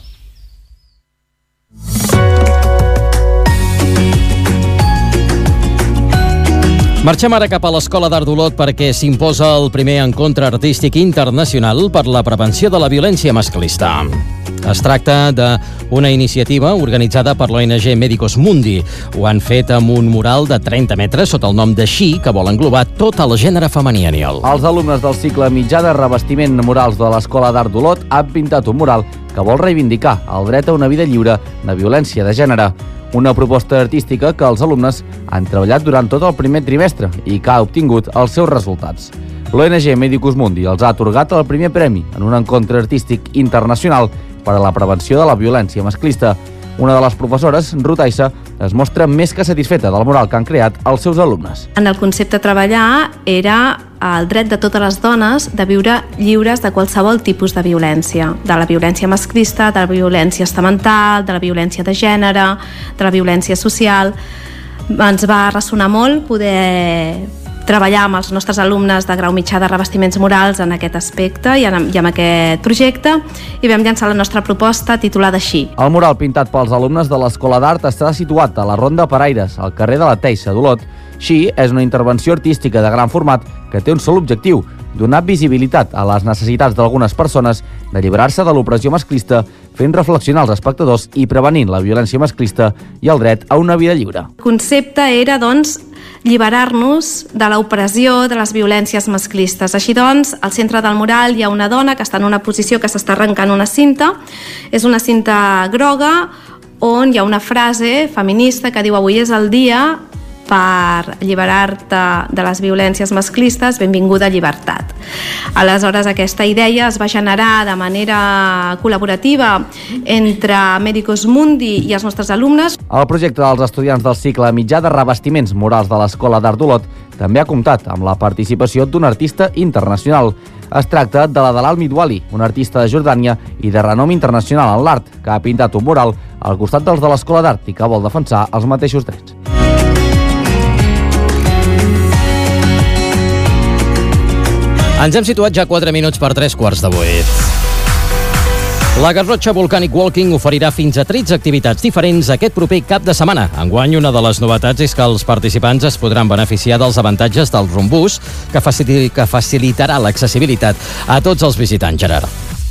Marxem ara cap a l'Escola d'Art d'Olot perquè s'imposa el primer encontre artístic internacional per la prevenció de la violència masclista. Es tracta d'una iniciativa organitzada per l'ONG Medicos Mundi. Ho han fet amb un mural de 30 metres sota el nom de Xi, que vol englobar tot el gènere femení aniol. Els alumnes del cicle mitjà de revestiment murals de l'Escola d'Art d'Olot han pintat un mural que vol reivindicar el dret a una vida lliure de violència de gènere. Una proposta artística que els alumnes han treballat durant tot el primer trimestre i que ha obtingut els seus resultats. L'ONG Medicus Mundi els ha atorgat el primer premi en un encontre artístic internacional per a la prevenció de la violència masclista. Una de les professores, Ruth Aissa, es mostra més que satisfeta del mural que han creat els seus alumnes. En el concepte a treballar era el dret de totes les dones de viure lliures de qualsevol tipus de violència, de la violència masclista, de la violència estamental, de la violència de gènere, de la violència social. Ens va ressonar molt poder treballar amb els nostres alumnes de grau mitjà de revestiments murals en aquest aspecte i amb aquest projecte, i vam llançar la nostra proposta titulada Xi. El mural pintat pels alumnes de l'Escola d'Art està situat a la Ronda Paraires, al carrer de la Teixa d'Olot. Xi és una intervenció artística de gran format que té un sol objectiu: donar visibilitat a les necessitats d'algunes persones d'alliberar-se de l'opressió masclista fent reflexionar els espectadors i prevenint la violència masclista i el dret a una vida lliure. El concepte era, doncs, alliberar-nos de l'opressió de les violències masclistes. Així doncs, al centre del mural hi ha una dona que està en una posició que s'està arrencant una cinta. És una cinta groga on hi ha una frase feminista que diu: avui és el dia per alliberar-te de les violències masclistes, benvinguda llibertat. Aleshores, aquesta idea es va generar de manera col·laborativa entre Medicus Mundi i els nostres alumnes. El projecte dels estudiants del cicle mitjà de revestiments murals de l'Escola d'Art d'Olot també ha comptat amb la participació d'un artista internacional. Es tracta de la Dalal Midwali, un artista de Jordània i de renom internacional en l'art, que ha pintat un mural al costat dels de l'Escola d'Art i que vol defensar els mateixos drets. Ens hem situat ja 4 minuts per 7:45. La Garrotxa Volcanic Walking oferirà fins a 13 activitats diferents aquest proper cap de setmana. Enguany, una de les novetats és que els participants es podran beneficiar dels avantatges del Rumbús, que facilitarà l'accessibilitat a tots els visitants, Gerard.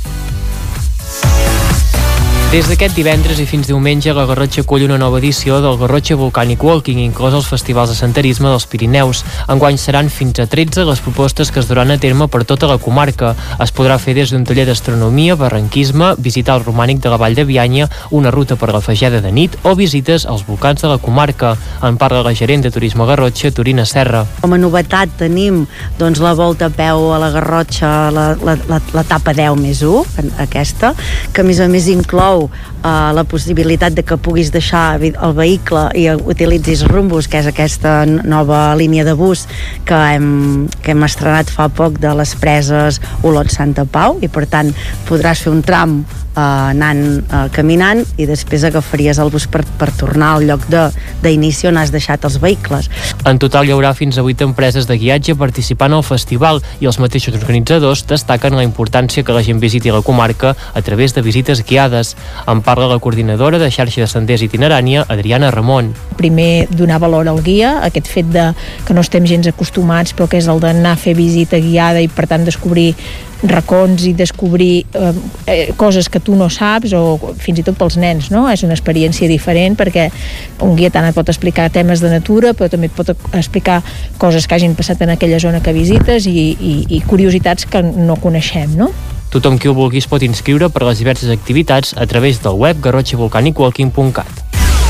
Des d'aquest divendres i fins diumenge, la Garrotxa acull una nova edició del Garrotxa Volcanic Walking, inclòs els festivals de senderisme dels Pirineus. Enguany seran fins a 13 les propostes que es duran a terme per tota la comarca. Es podrà fer des d'un taller d'astronomia, barranquisme, visitar el romànic de la Vall de Bianya, una ruta per la Fageda de nit o visites als volcans de la comarca. En parla la gerent de Turisme Garrotxa, Torina Serra. Com a novetat tenim la volta a peu a la Garrotxa, l'etapa 10+1, aquesta, que a més inclou la possibilitat de que puguis deixar el vehicle i utilitzis Rumbus, que és aquesta nova línia de bus que hem estrenat fa poc de les preses Olot-Santa Pau, i per tant podràs fer un tram anant caminant i després agafaries el bus per tornar al lloc d'inici on has deixat els vehicles. En total hi haurà fins a 8 empreses de guiatge participant al festival i els mateixos organitzadors destaquen la importància que la gent visiti la comarca a través de visites guiades. En parla la coordinadora de xarxa de senders itinerània, Adriana Ramon. Primer, donar valor al guia, aquest fet de que no estem gens acostumats, però que és el d'anar a fer visita guiada i per tant descobrir racons i descobrir coses que tu no saps, o fins i tot pels nens, no? És una experiència diferent perquè un guia tant et pot explicar temes de natura, però també et pot explicar coses que hagin passat en aquella zona que visites i curiositats que no coneixem, no? Tothom qui ho vulgui es pot inscriure per a les diverses activitats a través del web garrotxavolcanicwalking.cat.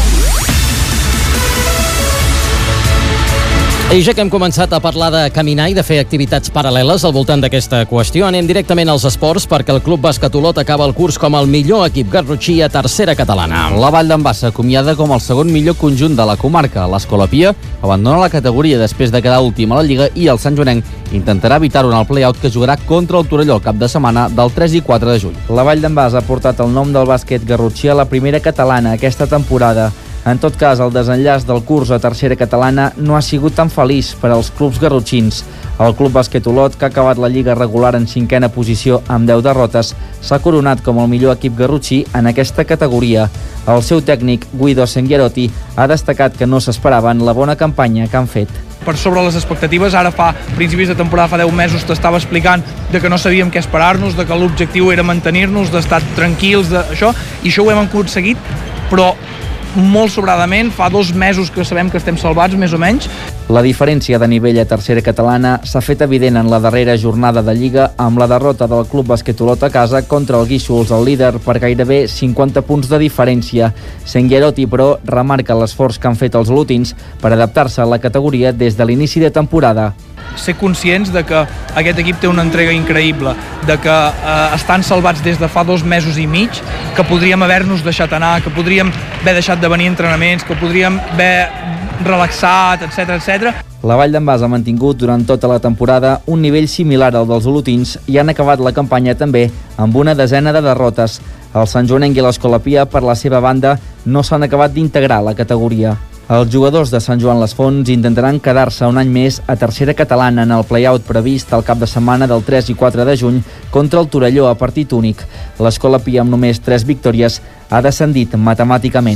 I ja que hem començat a parlar de caminar i de fer activitats paral·leles al voltant d'aquesta qüestió, anem directament als esports perquè el Club Bàsquet Olot acaba el curs com el millor equip garrotxí a tercera catalana. La Vall d'en Bas s'acomiada com el segon millor conjunt de la comarca. L'Escola Pia abandona la categoria després de quedar últim a la Lliga i el Sant Joanenc intentarà evitar-ho en el play-out que jugarà contra el Torelló el cap de setmana del 3 i 4 de juny. La Vall d'en Bas ha portat el nom del bàsquet garrotxí a la primera catalana aquesta temporada. En tot cas, el desenllaç del curs a tercera catalana no ha sigut tan feliç per als clubs garrotxins. El Club Bàsquet Olot, que ha acabat la Lliga regular en 5a posició amb 10 derrotes, s'ha coronat com el millor equip garrotxí en aquesta categoria. El seu tècnic, Guido Senghierotti, ha destacat que no s'esperaven la bona campanya que han fet. Per sobre les expectatives, ara fa principis de temporada, fa 10 mesos t'estava explicant de que no sabíem què esperar-nos, de que l'objectiu era mantenir-nos, d'estar tranquils, d'això, i això ho hem aconseguit, però molt sobradament, fa 2 mesos que sabem que estem salvats, més o menys. La diferència de nivell a tercera catalana s'ha fet evident en la darrera jornada de Lliga amb la derrota del Club Bàsquet Olot a casa contra el Guíxols, el líder, per gairebé 50 punts de diferència. Senghierotti, però, remarca l'esforç que han fet els olotins per adaptar-se a la categoria des de l'inici de temporada. Ser conscients de que aquest equip té una entrega increïble, de que estan salvats des de fa 2 mesos i mig, que podríem haver-nos deixat anar, que podríem haver deixat de venir a entrenaments, que podríem haver relaxat, etc. La Vall d'en Bas ha mantingut durant tota la temporada un nivell similar al dels olotins i han acabat la campanya també amb una desena de derrotes. El Sant Joanenc i l'Escola Pia, per la seva banda, no s'han acabat d'integrar a la categoria. Els jugadors de Sant Joan les Fonts intentaran quedar-se un any més a tercera catalana en el play-out previst el cap de setmana del 3 i 4 de juny contra el Torelló a partit únic. L'Escola Pia, amb només 3 victòries, ha descendit matemàticament.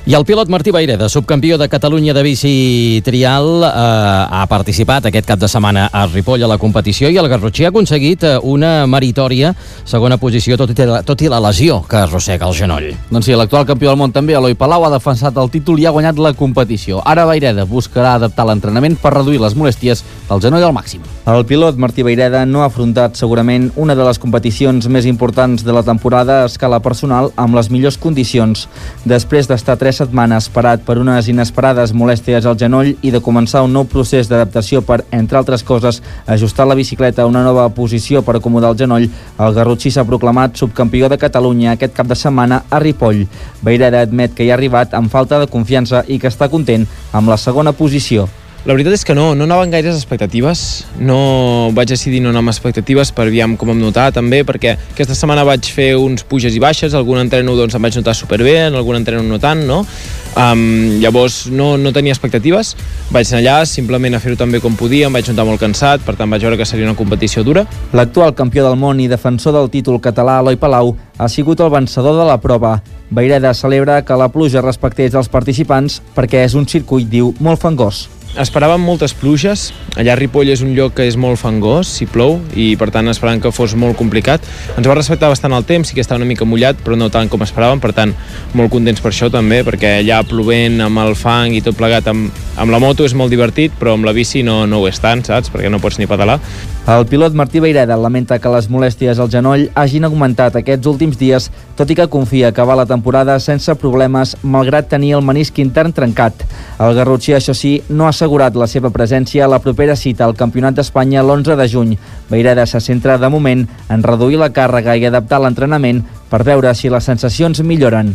I el pilot Martí Vayreda, subcampió de Catalunya de bici trial, ha participat aquest cap de setmana a Ripoll a la competició i el garrotxí ha aconseguit una meritòria segona posició, tot i la lesió que arrossega el genoll. Doncs sí, l'actual campió del món també, Eloi Palau, ha defensat el títol i ha guanyat la competició. Ara Vayreda buscarà adaptar l'entrenament per reduir les molèsties al genoll al màxim. El pilot Martí Vayreda no ha afrontat segurament una de les competicions més importants de la temporada a escala personal amb les millors condicions. Després d'estar 3 setmanes parat per unes inesperades molèsties al genoll i de començar un nou procés d'adaptació per, entre altres coses, ajustar la bicicleta a una nova posició per acomodar el genoll, el garrotxí s'ha proclamat subcampió de Catalunya aquest cap de setmana a Ripoll. Vayreda admet que hi ha arribat amb falta de confiança i que està content amb la segona posició. La veritat és que no anaven gaires expectatives, no vaig decidir no anar amb expectatives per aviam com em notar també, perquè aquesta setmana vaig fer uns puges i baixes, algun entreno doncs em vaig notar superbé, en algun entreno no tant, no? Llavors no tenia expectatives, vaig anar allà simplement a fer-ho tan bé com podia, em vaig notar molt cansat, per tant vaig veure que seria una competició dura. L'actual campió del món i defensor del títol català, Eloi Palau, ha sigut el vencedor de la prova. Vayreda celebra que la pluja respectés els participants perquè és un circuit, diu, molt fangós. Esperàvem moltes pluges, allà a Ripoll és un lloc que és molt fangós si plou i per tant esperàvem que fos molt complicat. Ens va respectar bastant el temps, sí que estava una mica mullat però no tant com esperàvem, per tant molt contents per això també, perquè allà plovent amb el fang i tot plegat amb la moto és molt divertit, però amb la bici no ho és tant, saps? Perquè no pots ni pedalar. El pilot Martí Vayreda lamenta que les molèsties al genoll hagin augmentat aquests últims dies, tot i que confia acabar la temporada sense problemes, malgrat tenir el menisc intern trencat. El garrotxí, això sí, no ha assegurat la seva presència a la propera cita al Campionat d'Espanya l'11 de juny. Vayreda se centra de moment en reduir la càrrega i adaptar l'entrenament per veure si les sensacions milloren.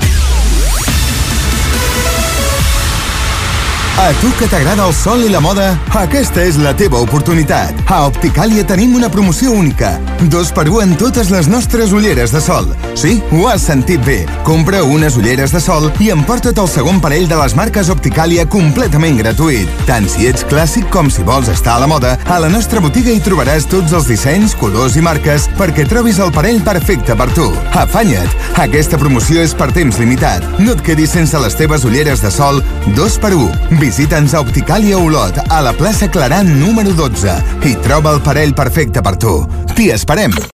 A tu que t'agrada el sol i la moda, aquesta és la teva oportunitat. A Opticàlia tenim una promoció única. 2x1 en totes les nostres ulleres de sol. Sí, ho has sentit bé. Compra unes ulleres de sol i emporta't el segon parell de les marques Opticàlia completament gratuït. Tant si ets clàssic com si vols estar a la moda, a la nostra botiga hi trobaràs tots els dissenys, colors i marques perquè trobis el parell perfecte per tu. Afanya't! Aquesta promoció és per temps limitat. No et quedis sense les teves ulleres de sol 2x1. Visita'ns a Opticàlia Olot, a la plaça Claran número 12 i troba el parell perfecte per tu. T'hi esperem!